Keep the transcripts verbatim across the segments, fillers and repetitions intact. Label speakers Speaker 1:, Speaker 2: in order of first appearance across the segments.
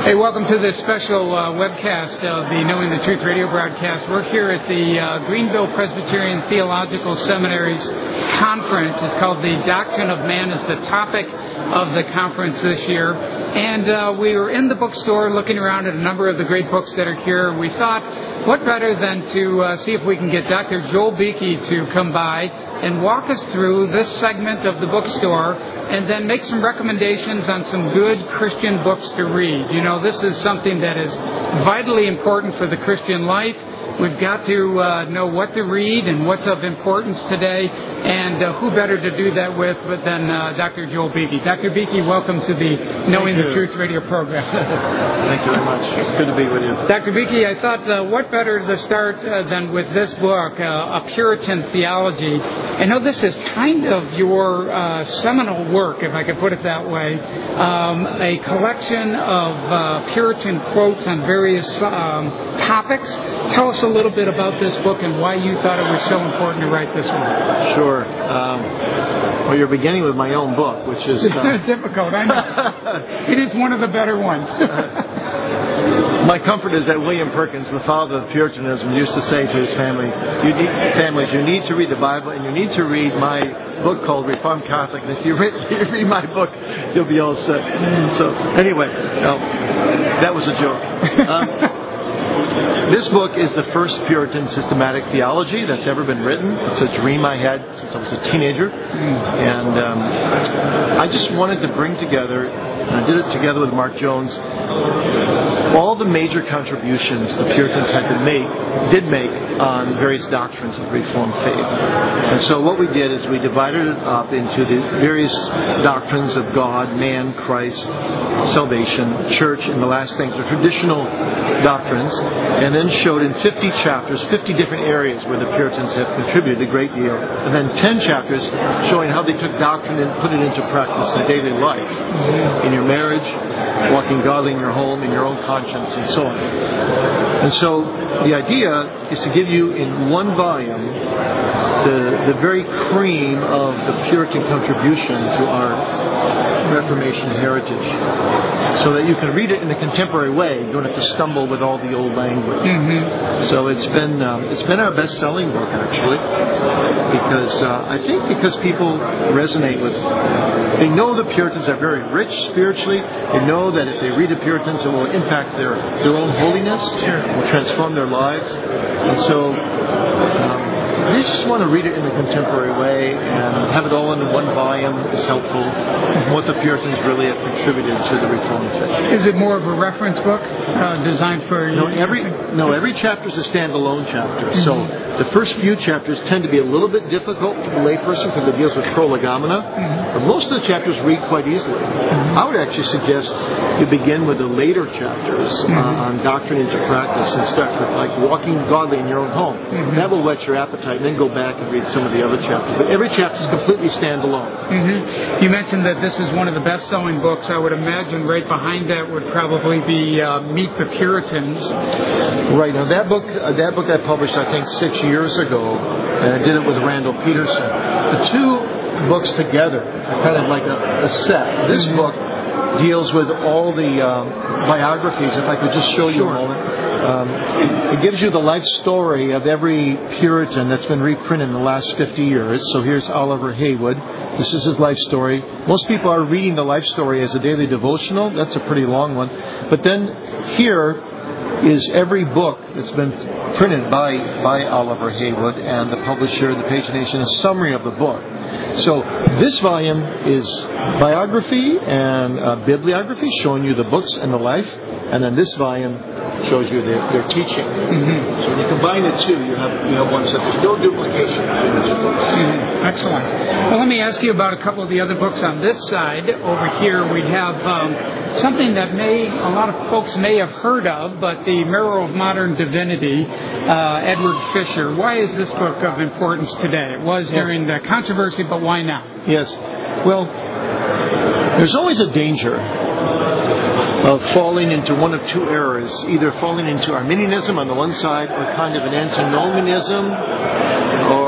Speaker 1: Hey, welcome to this special uh, webcast of the Knowing the Truth radio broadcast. We're here at the uh, Greenville Presbyterian Theological Seminary's conference. It's called The Doctrine of Man is the topic of the conference this year. And uh, we were in the bookstore looking around at a number of the great books that are here. We thought, what better than to uh, see if we can get Doctor Joel Beeke to come by and walk us through this segment of the bookstore and then make some recommendations on some good Christian books to read. You know, this is something that is vitally important for the Christian life. We've got to uh, know what to read and what's of importance today, and uh, who better to do that with but than uh, Doctor Joel Beeke. Doctor Beeke, welcome to the Knowing the Truth radio program.
Speaker 2: Thank you very much. It's good to be with you.
Speaker 1: Doctor Beeke, I thought, uh, what better to start uh, than with this book, uh, A Puritan Theology. I know this is kind of your uh, seminal work, if I could put it that way, um, a collection of uh, Puritan quotes on various um, topics. Tell us a little bit about this book and why you thought it was so important to write this one.
Speaker 2: Sure. Um, well, you're beginning with my own book, which is... Uh...
Speaker 1: difficult, I know. It is one of the better ones.
Speaker 2: My comfort is that William Perkins, the father of Puritanism, used to say to his family, you need, families, you need to read the Bible and you need to read my book called Reformed Catholic. And if you read, you read my book, you'll be all set. So, anyway, no, that was a joke. Um, This book is the first Puritan systematic theology that's ever been written. It's a dream I had since I was a teenager. And um, I just wanted to bring together, and I did it together with Mark Jones, all the major contributions the Puritans had to make, did make on various doctrines of the Reformed faith. And so what we did is we divided it up into the various doctrines of God, man, Christ, salvation, church, and the last things, the traditional doctrines, and then showed in fifty chapters, fifty different areas where the Puritans have contributed a great deal, and then ten chapters showing how they took doctrine and put it into practice in daily life, in your marriage, walking godly in your home, in your own conscience, and so on. And so the idea is to give you in one volume the, the very cream of the Puritan contribution to our Reformation heritage, so that you can read it in a contemporary way. You don't have to stumble with all the old language. Mm-hmm. So it's been um, it's been our best-selling book, actually, because uh, I think because people resonate with it. They know the Puritans are very rich spiritually. They know that if they read the Puritans, it will impact their their own holiness, it will transform their lives, and so. Um, You just want to read it in a contemporary way and have it all in one volume is helpful. What the Puritans really have contributed to the Reformed faith.
Speaker 1: Is it more of a reference book uh, designed for
Speaker 2: no every no every chapter is a standalone chapter. Mm-hmm. So the first few chapters tend to be a little bit difficult for the layperson because it deals with prolegomena. Mm-hmm. But most of the chapters read quite easily. Mm-hmm. I would actually suggest you begin with the later chapters mm-hmm. uh, on doctrine into practice and start with like walking godly in your own home. Mm-hmm. That will whet your appetite. And then go back and read some of the other chapters. But every chapter is completely standalone.
Speaker 1: Mm-hmm. You mentioned that this is one of the best-selling books. I would imagine right behind that would probably be uh, Meet the Puritans.
Speaker 2: Right. Now, that book uh, that book I published, I think, six years ago, and I did it with Randall Peterson. The two books together are kind of like a, a set. This mm-hmm. book deals with all the um, biographies. If I could just show you
Speaker 1: sure.
Speaker 2: a moment. Um, it gives you the life story of every Puritan that's been reprinted in the last fifty years. So here's Oliver Haywood. This is his life story. Most people are reading the life story as a daily devotional. That's a pretty long one. But then here is every book that's been printed by, by Oliver Haywood, and the publisher, the pagination, a summary of the book. So this volume is biography and uh, bibliography, showing you the books and the life, and then this volume shows you their, their teaching. Mm-hmm. So when you combine the two, you have you have one set. There's no duplication between the two books.
Speaker 1: Mm-hmm. Excellent. Well, let me ask you about a couple of the other books on this side. Over here, we have um, something that may a lot of folks may have heard of, but the Mirror of Modern Divinity, uh, Edward Fisher. Why is this book of importance today? It was yes. during the controversy, but why now?
Speaker 2: Yes. Well, there's always a danger of falling into one of two errors, either falling into Arminianism on the one side or kind of an antinomianism or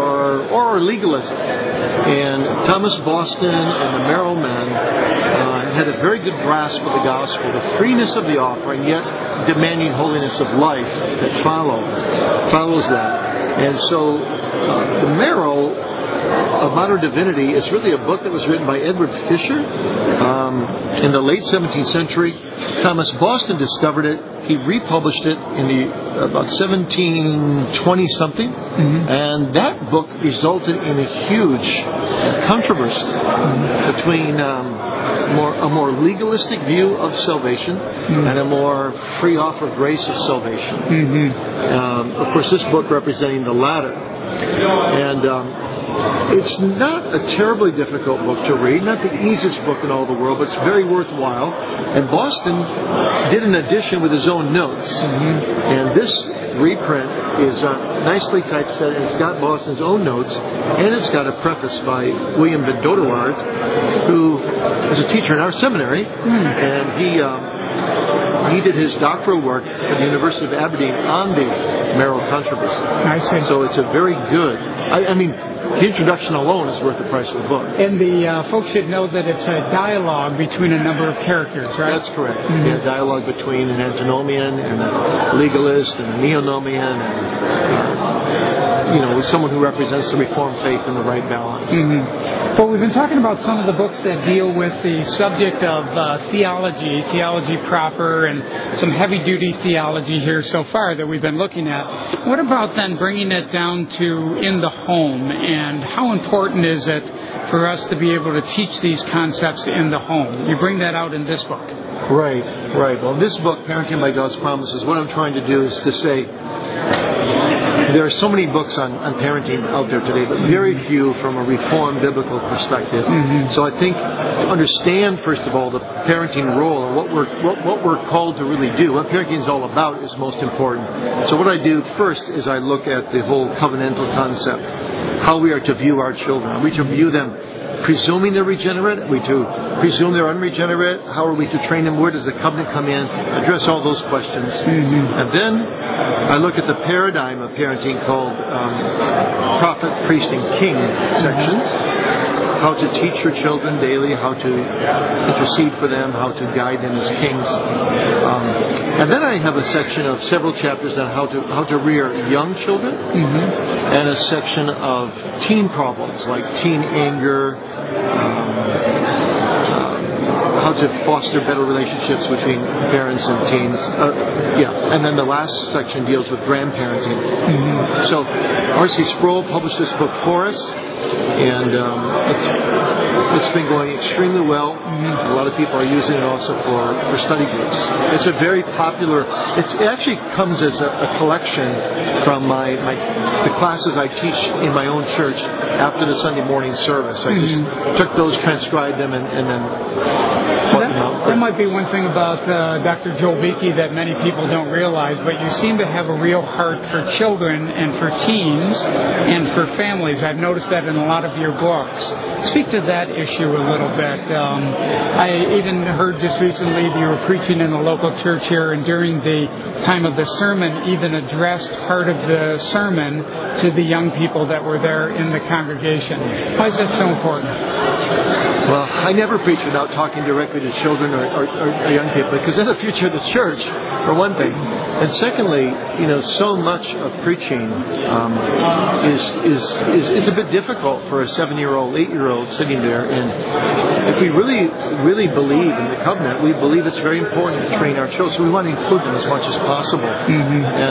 Speaker 2: or legalist. And Thomas Boston and the Merrill men uh, had a very good grasp of the gospel, the freeness of the offer, and yet demanding holiness of life that follow follows that. And so uh, the Merrill of Modern Divinity is really a book that was written by Edward Fisher um, in the late seventeenth century. Thomas Boston discovered it. He republished it in the about seventeen twenty something, mm-hmm. and that book resulted in a huge controversy mm-hmm. between um, more a more legalistic view of salvation mm-hmm. and a more free offer of grace of salvation. Mm-hmm. Um, of course, this book representing the latter, and. Um, It's not a terribly difficult book to read, not the easiest book in all the world, but it's very worthwhile. And Boston did an edition with his own notes. Mm-hmm. And this reprint is uh, nicely typeset, and it's got Boston's own notes, and it's got a preface by William Ben Dodeward, who is a teacher in our seminary, mm. and he... Um, He did his doctoral work at the University of Aberdeen on the Merrill controversy.
Speaker 1: I see.
Speaker 2: So it's a very good... I, I mean, the introduction alone is worth the price of the book.
Speaker 1: And the uh, folks should know that it's a dialogue between a number of characters, right?
Speaker 2: That's correct. Mm-hmm. Yeah, dialogue between an antinomian and a legalist and a neonomian and... Uh, you know, someone who represents the Reformed faith in the right balance.
Speaker 1: Mm-hmm. Well, we've been talking about some of the books that deal with the subject of uh, theology, theology proper, and some heavy-duty theology here so far that we've been looking at. What about then bringing it down to in the home, and how important is it for us to be able to teach these concepts in the home? You bring that out in this book.
Speaker 2: Right, right. Well, this book, Parenting by God's Promises, what I'm trying to do is to say, there are so many books on, on parenting out there today, but very few from a Reformed biblical perspective. Mm-hmm. So I think to understand, first of all, the parenting role and what we're what, what we're called to really do, what parenting is all about, is most important. So what I do first is I look at the whole covenantal concept, how we are to view our children. Are we to view them presuming they're regenerate? Are we to presume they're unregenerate? How are we to train them? Where does the covenant come in? Address all those questions. Mm-hmm. And then I look at the paradigm of parenting called um, prophet, priest, and king sections. How to teach your children daily, how to intercede for them, how to guide them as kings. Um, and then I have a section of several chapters on how to how to rear young children, mm-hmm. and a section of teen problems like teen anger, um, how to foster better relationships between parents and teens. Uh, yeah, and then the last section deals with grandparenting. Mm-hmm. So R C Sproul published this book for us, and um, it's it's been going extremely well. Mm-hmm. A lot of people are using it also for, for study groups. It's a very popular. It's, it actually comes as a, a collection from my, my the classes I teach in my own church after the Sunday morning service. I just mm-hmm. took those, transcribed them, and, and then.
Speaker 1: That, that might be one thing about uh, Doctor Joel Beeke that many people don't realize, but you seem to have a real heart for children and for teens and for families. I've noticed that in a lot of your books. Speak to that issue a little bit. Um, I even heard just recently you were preaching in a local church here, and during the time of the sermon, even addressed part of the sermon to the young people that were there in the congregation. Why is that so important?
Speaker 2: Well, I never preach without talking directly to children or, or, or young people, because they're the future of the church, for one thing. And secondly, you know, so much of preaching um, is, is is is a bit difficult for a seven-year-old, eight-year-old sitting there. And if we really, really believe in the covenant, we believe it's very important to train our children. So we want to include them as much as possible. Mm-hmm. And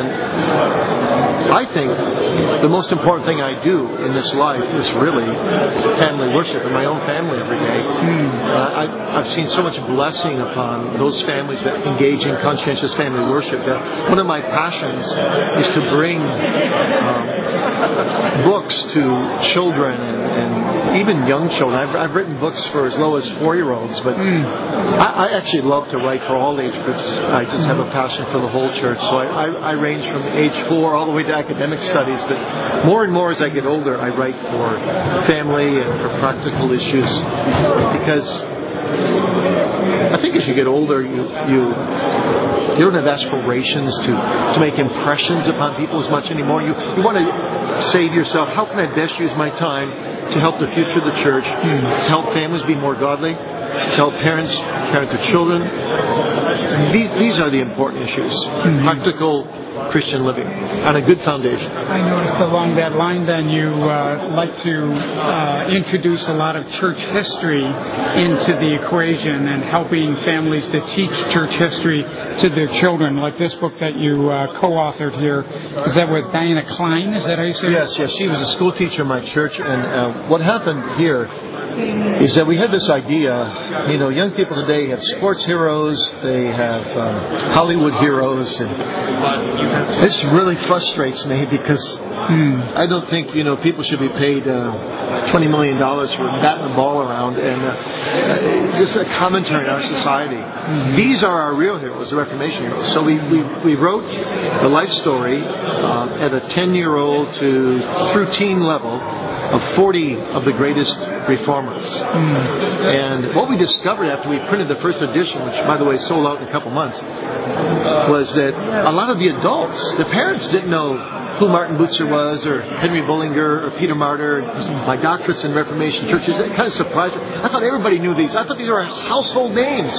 Speaker 2: I think the most important thing I do in this life is really family worship in my own family every day. Mm. Uh, I, I've seen so much blessing upon those families that engage in conscientious family worship that one of my passions is to bring um, books to children and, and even young children. I've, I've written books for as low as four-year-olds, but mm. I, I actually love to write for all age groups. I just have a passion for the whole church. So I, I, I range from age four all the way to academic studies, but more and more as I get older, I write for family and for practical issues, because I think as you get older, you you you don't have aspirations to, to make impressions upon people as much anymore. You, you want to say to yourself, how can I best use my time to help the future of the church, mm. to help families be more godly, to help parents parent their children. These, these are the important issues. Mm-hmm. Practical Christian living on a good foundation.
Speaker 1: I noticed along that line then you uh, like to uh, introduce a lot of church history into the equation and helping families to teach church history to their children, like this book that you uh, co-authored here. Is that with Diana Klein? Is that how you say it?
Speaker 2: Yes, yes. She was a school teacher in my church, and uh, what happened here is that we had this idea, you know, young people today have sports heroes, they have um, Hollywood heroes, and this really frustrates me because mm. I don't think, you know, people should be paid uh, twenty million dollars for batting the ball around, and uh, this is a commentary on our society. Mm-hmm. These are our real heroes, the Reformation heroes. So we, we, we wrote the life story uh, at a ten-year-old to through teen level of forty of the greatest reformers. Mm. And what we discovered after we printed the first edition, which by the way sold out in a couple months, was that a lot of the adults, the parents didn't know who Martin Butzer was, or Henry Bullinger, or Peter Martyr, my doctorates in Reformation churches. It kind of surprised me. I thought everybody knew these. I thought these were household names.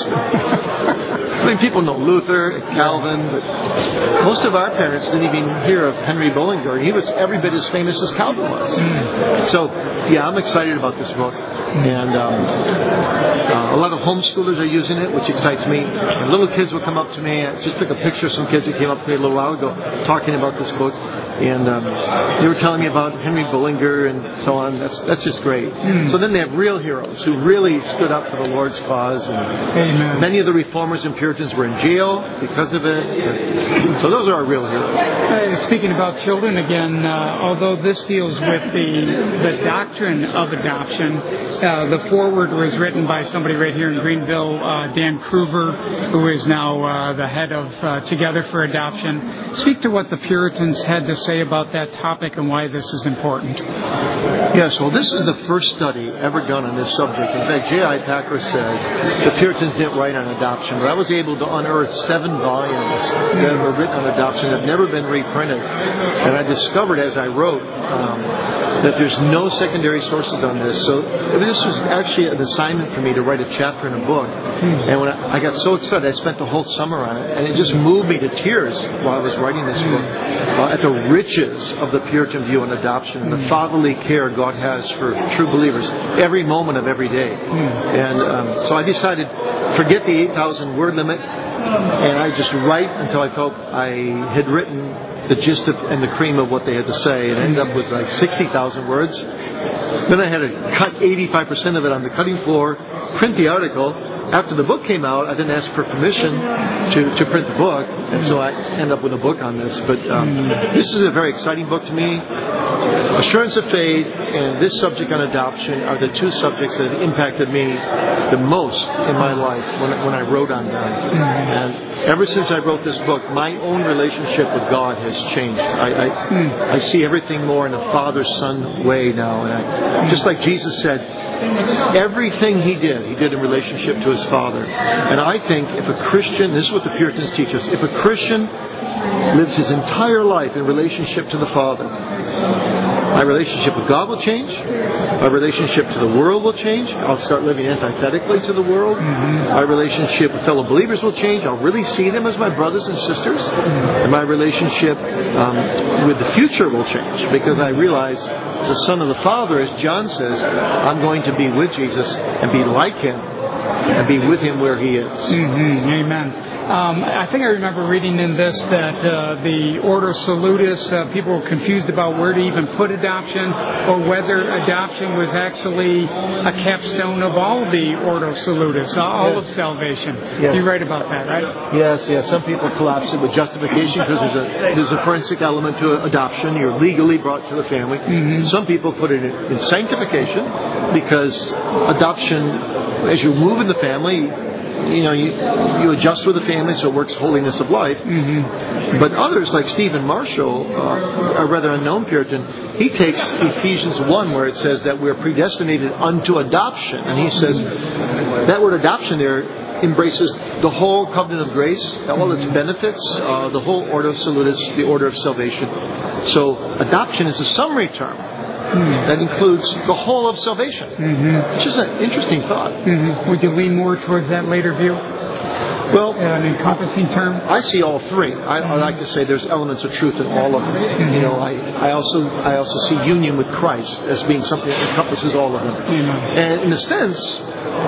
Speaker 2: I mean, people know Luther, Calvin, but most of our parents didn't even hear of Henry Bullinger. He was every bit as famous as Calvin was. Mm. So, yeah, I'm excited about this book. And um, uh, a lot of homeschoolers are using it, which excites me. And little kids will come up to me. I just took a picture of some kids who came up to me a little while ago talking about this book. And um, they were telling me about Henry Bullinger and so on. That's that's just great. Mm. So then they have real heroes who really stood up for the Lord's cause. And Amen. Many of the reformers and Puritans were in jail because of it. And so those are our real heroes.
Speaker 1: Uh, speaking about children again, uh, although this deals with the the doctrine of adoption, uh, the foreword was written by somebody right here in Greenville, uh, Dan Kruger, who is now uh, the head of uh, Together for Adoption. Speak to what the Puritans had to say about that topic and why this is important.
Speaker 2: Yes, well, this is the first study ever done on this subject. In fact, J I Packer said the Puritans didn't write on adoption, but I was able to unearth seven volumes that were written on adoption that have never been reprinted. And I discovered as I wrote um, that there's no secondary sources on this. So this was actually an assignment for me to write a chapter in a book. And when I, I got so excited, I spent the whole summer on it, and it just moved me to tears while I was writing this book uh, at the riches of the Puritan view on adoption and the fatherly care God has for true believers every moment of every day. And um, so I decided, forget the eight thousand word limit, and I just write until I felt I had written the gist of, and the cream of what they had to say, and ended up with like sixty thousand words. Then I had to cut eighty-five percent of it on the cutting floor, print the article. After the book came out, I didn't ask for permission to, to print the book, and so I ended up with a book on this. But um, this is a very exciting book to me. Assurance of Faith and this subject on adoption are the two subjects that have impacted me the most in my life when, when I wrote on them. And ever since I wrote this book, my own relationship with God has changed. I, I, I see everything more in a father-son way now. And I, just like Jesus said, everything he did, he did in relationship to his Father. And I think if a Christian, this is what the Puritans teach us, if a Christian lives his entire life in relationship to the Father, my relationship with God will change. My relationship to the world will change. I'll start living antithetically to the world. Mm-hmm. My relationship with fellow believers will change. I'll really see them as my brothers and sisters. Mm-hmm. And my relationship um, with the future will change because I realize as the Son of the Father, as John says, I'm going to be with Jesus and be like him and be with him where he is.
Speaker 1: Mm-hmm. Amen. Um, I think I remember reading in this that uh, the Ordo Salutis, uh, people were confused about where to even put adoption or whether adoption was actually a capstone of all the Ordo Salutis, all yes. of salvation. Yes. You write about that, right?
Speaker 2: Yes, yes. Some people collapse it with justification because there's a, there's a forensic element to adoption. You're legally brought to the family. Mm-hmm. Some people put it in sanctification because adoption, as you move in the family, you know, you, you adjust with the family so it works holiness of life. Mm-hmm. But others, like Stephen Marshall, uh, a rather unknown Puritan, he takes Ephesians one where it says that we're predestinated unto adoption. And he says that word adoption there embraces the whole covenant of grace, all its benefits, uh, the whole ordo salutis, the order of salvation. So adoption is a summary term mm. that includes the whole of salvation, mm-hmm. which is an interesting thought.
Speaker 1: Mm-hmm. Would you lean more towards that later view?
Speaker 2: Well,
Speaker 1: uh, an encompassing term?
Speaker 2: I see all three. I, I like to say there's elements of truth in all of them. Mm-hmm. You know, I, I also I also see union with Christ as being something that encompasses all of them. Mm-hmm. And in a sense,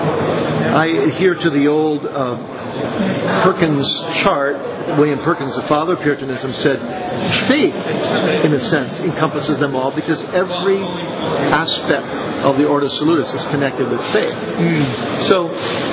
Speaker 2: I adhere to the old uh, Perkins chart. William Perkins, the father of Puritanism, said faith, in a sense, encompasses them all because every aspect of the Ordo Salutis is connected with faith. Mm. So,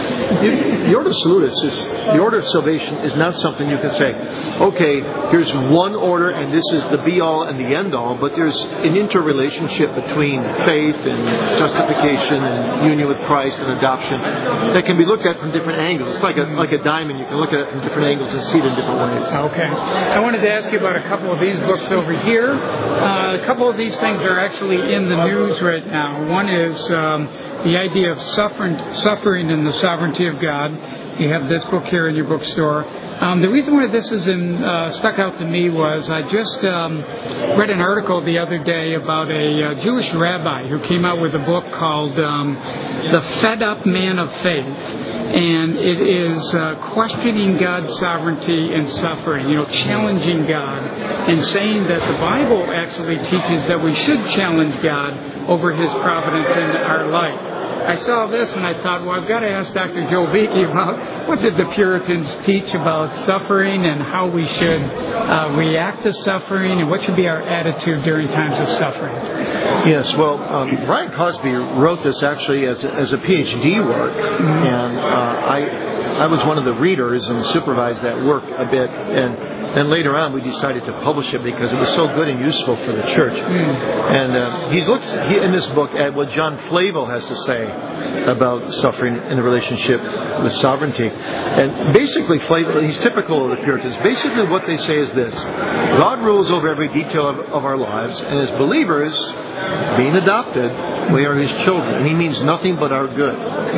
Speaker 2: the Ordo Salutis is the order of salvation is not something you can say, okay, here's one order and this is the be-all and the end-all, but there's an interrelationship between faith and justification and union with Christ and adoption that can be looked at from different angles. It's like a like a diamond. You can look at it from different angles and see it in different ways.
Speaker 1: Okay. I wanted to ask you about a couple of these books over here. Uh, a couple of these things are actually in the news right now. One is um, the idea of suffering, suffering and the sovereignty of God. You have this book here in your bookstore. Um, the reason why this is in, uh, stuck out to me was I just um, read an article the other day about a uh, Jewish rabbi who came out with a book called um, The Fed Up Man of Faith. And it is uh, questioning God's sovereignty and suffering, you know, challenging God and saying that the Bible actually teaches that we should challenge God over His providence in our life. I saw this and I thought, well, I've got to ask Doctor Joe Beeke about what did the Puritans teach about suffering and how we should uh, react to suffering and what should be our attitude during times of suffering.
Speaker 2: Yes, well, um, Brian Cosby wrote this actually as a, as a PhD work, mm-hmm. and uh, I I was one of the readers and supervised that work a bit, and then later on we decided to publish it because it was so good and useful for the church. Mm. And uh, he looks he, in this book at what John Flavel has to say about suffering in the relationship with sovereignty. And basically, Flavel, he's typical of the Puritans. Basically what they say is this: God rules over every detail of, of our lives, and as believers, being adopted, we are His children, and He means nothing but our good.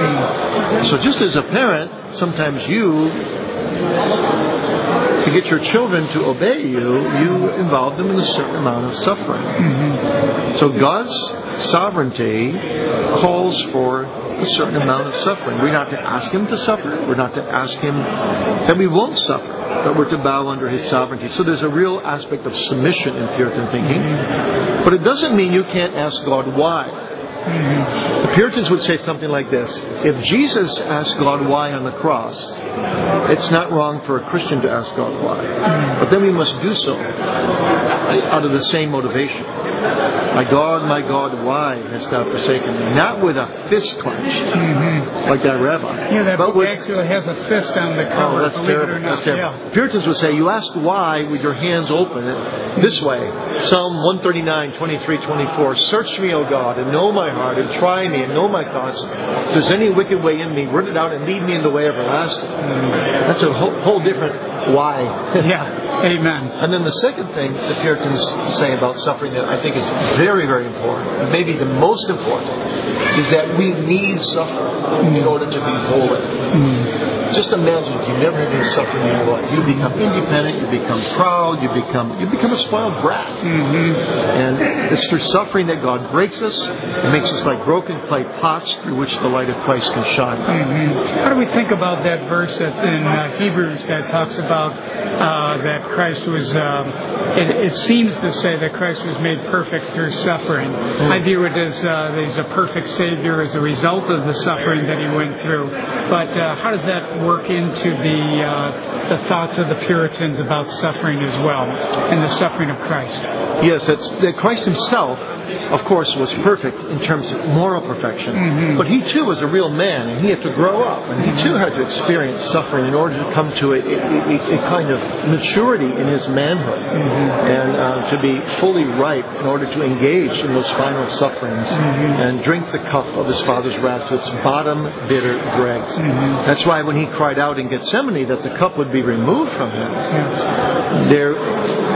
Speaker 2: Mm. So just as a parent, sometimes you, to get your children to obey you, you involve them in a certain amount of suffering. Mm-hmm. So God's sovereignty calls for a certain amount of suffering. We're not to ask Him to suffer. We're not to ask Him that we won't suffer, but we're to bow under His sovereignty. So there's a real aspect of submission in Puritan thinking. Mm-hmm. But it doesn't mean you can't ask God why. Mm-hmm. The Puritans would say something like this: if Jesus asked God why on the cross, it's not wrong for a Christian to ask God why. Mm-hmm. But then we must do so out of the same motivation. My God, my God, why hast thou forsaken me? Not with a fist clench, mm-hmm. like that rabbi.
Speaker 1: Yeah, that
Speaker 2: but
Speaker 1: book
Speaker 2: with,
Speaker 1: actually has a fist on the cover.
Speaker 2: Oh, that's terrible. That's terrible. Yeah. Puritans would say, you ask why with your hands open this way. Psalm one thirty-nine, twenty-three, twenty-four. Search me, O God, and know my heart, and try me, and know my thoughts. If there's any wicked way in me, root it out and lead me in the way everlasting. Mm-hmm. That's a whole, whole different why.
Speaker 1: Yeah. Amen.
Speaker 2: And then the second thing the Puritans say about suffering that I think is very, very important, maybe the most important, is that we need suffering mm. in order to be holy. Mm. Just imagine if you never had any suffering in your life. You become independent, you become proud, you become you become a spoiled brat. Mm-hmm. And it's through suffering that God breaks us and makes us like broken clay pots through which the light of Christ can shine.
Speaker 1: Mm-hmm. How do we think about that verse that in uh, Hebrews that talks about uh, that Christ was, um, it, it seems to say that Christ was made perfect through suffering. Mm-hmm. I view it as uh, he's a perfect Savior as a result of the suffering that He went through. But uh, how does that work into the uh, the thoughts of the Puritans about suffering as well, and the suffering of Christ?
Speaker 2: Yes, that's, that Christ Himself, of course, was perfect in terms of moral perfection. Mm-hmm. But He too was a real man, and He had to grow up, and He too had to experience suffering in order to come to a, a, a kind of maturity in His manhood, mm-hmm. and uh, to be fully ripe in order to engage in those final sufferings, mm-hmm. and drink the cup of His Father's wrath to its bottom bitter dregs. Mm-hmm. That's why when He cried out in Gethsemane that the cup would be removed from Him, yes. there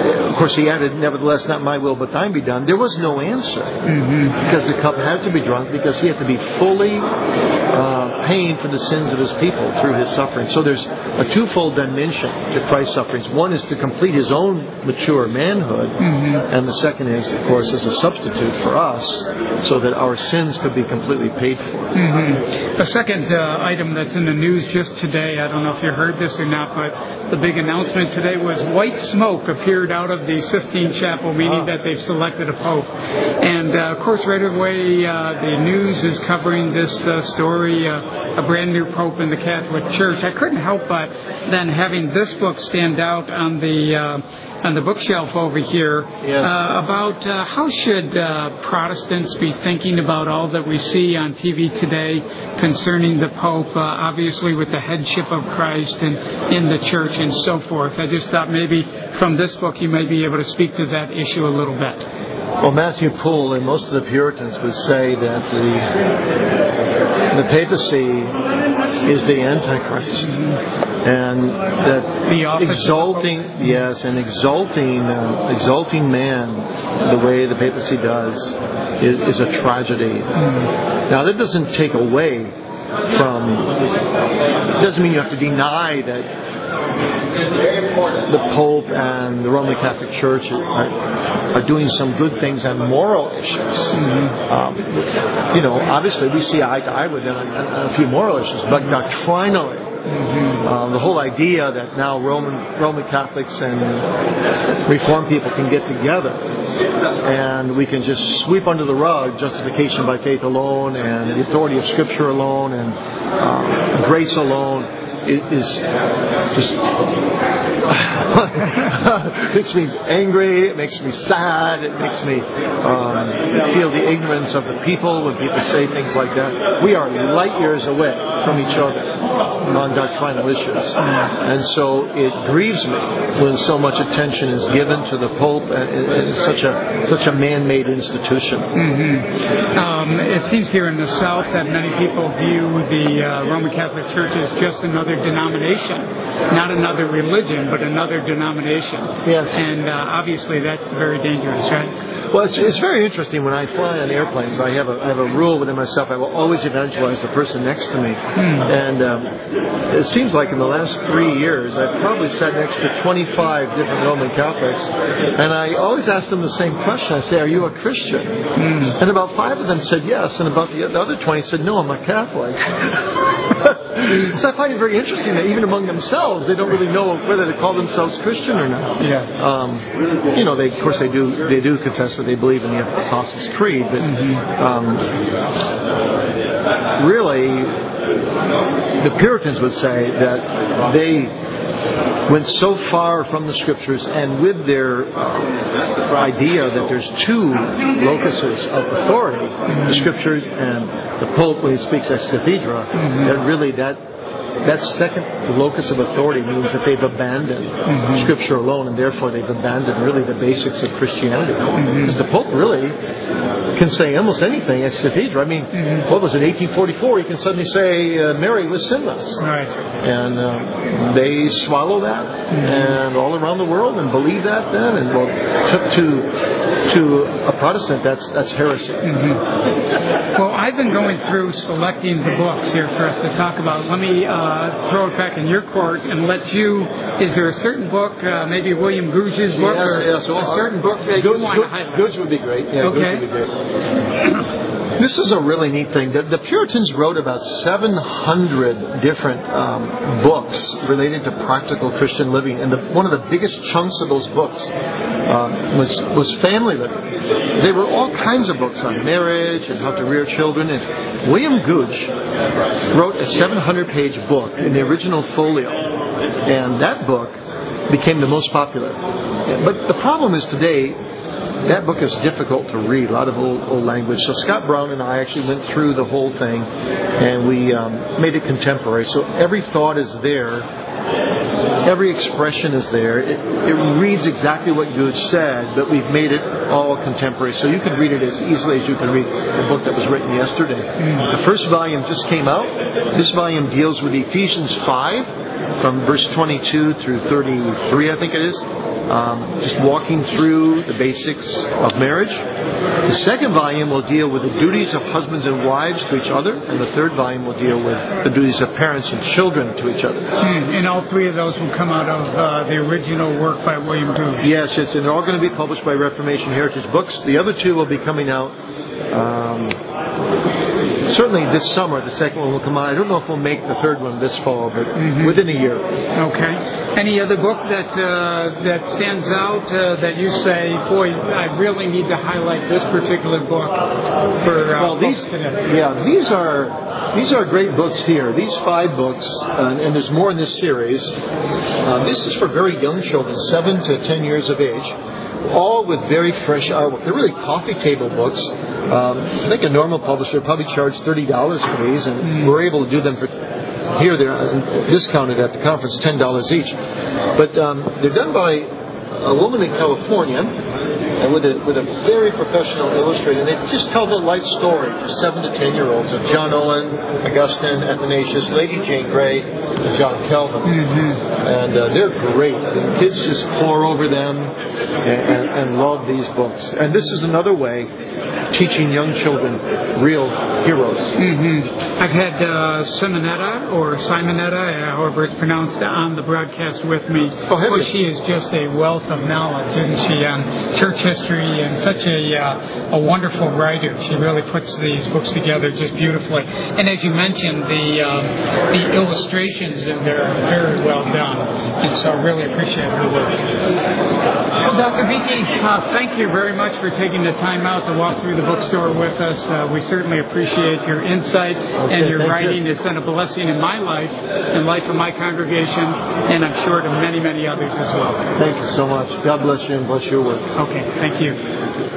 Speaker 2: of course, he added, nevertheless, not my will, but thine be done. There was no answer. Mm-hmm. Because the cup had to be drunk, because he had to be fully uh, paying for the sins of his people through his suffering. So there's a twofold dimension to Christ's sufferings. One is to complete his own mature manhood, mm-hmm. and the second is, of course, as a substitute for us, so that our sins could be completely paid for.
Speaker 1: Mm-hmm. A second uh, item that's in the news just today, I don't know if you heard this or not, but the big announcement today was white smoke appeared out of the Sistine Chapel, meaning ah. that they've selected a pope. And, uh, of course, right away, uh, the news is covering this uh, story, uh, a brand new pope in the Catholic Church. I couldn't help but then having this book stand out on the uh, on the bookshelf over here,
Speaker 2: yes.
Speaker 1: uh, about uh, how should uh, Protestants be thinking about all that we see on T V today concerning the Pope, uh, obviously with the headship of Christ and in the church and so forth. I just thought maybe from this book you may be able to speak to that issue a little bit.
Speaker 2: Well, Matthew Poole and most of the Puritans would say that the the papacy is the Antichrist. Mm-hmm. And that exalting, yes, and exalting, uh, exalting man the way the papacy does is, is a tragedy. Mm. Now, that doesn't take away from, it doesn't mean you have to deny that the Pope and the Roman Catholic Church are, are doing some good things on moral issues. Mm-hmm. Um, you know, obviously we see eye to eye with them on, on a few moral issues, but doctrinally, Mm-hmm. Um, the whole idea that now Roman Roman Catholics and Reformed people can get together and we can just sweep under the rug justification by faith alone and the authority of Scripture alone and um, grace alone is just makes me angry. It makes me sad. It makes me um, feel the ignorance of the people when people say things like that. We are light years away from each other on doctrinal issues, and so it grieves me when so much attention is given to the Pope and it's such a such a man-made institution.
Speaker 1: Mm-hmm. Um, it seems here in the South that many people view the uh, Roman Catholic Church as just another denomination, not another religion, but another denomination.
Speaker 2: Yes.
Speaker 1: And uh, obviously that's very dangerous, right?
Speaker 2: Well, it's, it's very interesting. When I fly on airplanes, I have a I have a rule within myself. I will always evangelize the person next to me. Mm. And um, it seems like in the last three years, I've probably sat next to twenty-five different Roman Catholics, and I always ask them the same question. I say, "Are you a Christian?" Mm. And about five of them said yes, and about the, the other twenty said, "No, I'm a Catholic." So I find it very interesting that even among themselves, they don't really know whether to call themselves Christian or not.
Speaker 1: Yeah.
Speaker 2: Um, you know, they of course they do they do confess that they believe in the Apostles' Creed, but mm-hmm. um, really, the Puritans would say that they went so far from the Scriptures and with their uh, idea that there's two locuses of authority, mm-hmm. the Scriptures and the Pope when he speaks ex cathedra, mm-hmm. that really that that second locus of authority means that they've abandoned mm-hmm. Scripture alone, and therefore they've abandoned really the basics of Christianity. Mm-hmm. Because the Pope really can say almost anything ex cathedra. I mean, mm-hmm. what was it, eighteen forty-four? He can suddenly say uh, Mary was sinless.
Speaker 1: Right.
Speaker 2: And uh, they swallow that, mm-hmm. and all around the world, and believe that then. And well, to, to, to a Protestant, that's, that's heresy.
Speaker 1: Mm-hmm. Well, I've been going through selecting the books here for us to talk about. Let me uh, throw it back in your court and let you, is there a certain book, uh, maybe William Gouge's book,
Speaker 2: yes,
Speaker 1: or
Speaker 2: yes, so
Speaker 1: a certain book that
Speaker 2: Gouge,
Speaker 1: you want to highlight?
Speaker 2: Gouge would be great. Yeah,
Speaker 1: okay.
Speaker 2: Gouge would be great. This is a really neat thing. The, the Puritans wrote about seven hundred different um, books related to practical Christian living, and the, one of the biggest chunks of those books um, was was family living. They were all kinds of books on marriage and how to rear children. And William Gouge wrote a seven hundred page book in the original folio, and that book became the most popular. But the problem is today, that book is difficult to read, a lot of old, old language. So Scott Brown and I actually went through the whole thing, and we um, made it contemporary. So every thought is there, every expression is there. It, it reads exactly what Gouge said, but we've made it all contemporary. So you can read it as easily as you can read the book that was written yesterday. Mm. The first volume just came out. This volume deals with Ephesians five. from verse twenty-two through thirty-three, I think it is. Um, just walking through the basics of marriage. The second volume will deal with the duties of husbands and wives to each other, and the third volume will deal with the duties of parents and children to each other.
Speaker 1: Mm, and all three of those will come out of uh, the original work by William Booth.
Speaker 2: Yes, it's, and they're all going to be published by Reformation Heritage Books. The other two will be coming out um, certainly this summer. The second one will come out. I don't know if we'll make the third one this fall, but mm-hmm. within a year.
Speaker 1: Okay. Any other book that uh, that stands out uh, that you say, boy, I really need to highlight this particular book for uh,
Speaker 2: well, these,
Speaker 1: today?
Speaker 2: Yeah, these are these are great books here. These five books, uh, and there's more in this series. Uh, this is for very young children, seven to ten years of age, all with very fresh artwork. They're really coffee table books. Um, I think a normal publisher would probably charge thirty dollars for these, and mm. we're able to do them for here. They're discounted at the conference, ten dollars each. But um, they're done by a woman in California, and with a with a very professional illustrator. And they just tell the life story for seven to ten year olds of John Owen, Augustine, Athanasius, Lady Jane Grey, and John Calvin. Mm-hmm. And uh, they're great. And kids just pour over them and, and, and love these books. And this is another way teaching young children real heroes.
Speaker 1: Mm-hmm. I've had uh, Simonetta or Simonetta, however it's pronounced, on the broadcast with me.
Speaker 2: Oh, have you?
Speaker 1: She is just a wealth of knowledge, isn't she, on church history, and such a uh, a wonderful writer. She really puts these books together just beautifully. And as you mentioned, the um, the illustrations in there are very well done, and so I really appreciate her work. Well, Doctor Beeke, uh, thank you very much for taking the time out to walk through the bookstore with us. Uh, we certainly appreciate your insight,
Speaker 2: okay,
Speaker 1: and your writing
Speaker 2: you.
Speaker 1: has been a blessing in my life, and life of my congregation, and I'm sure to many, many others as well.
Speaker 2: Thank you so much. God bless you and bless your work.
Speaker 1: Okay, thank you.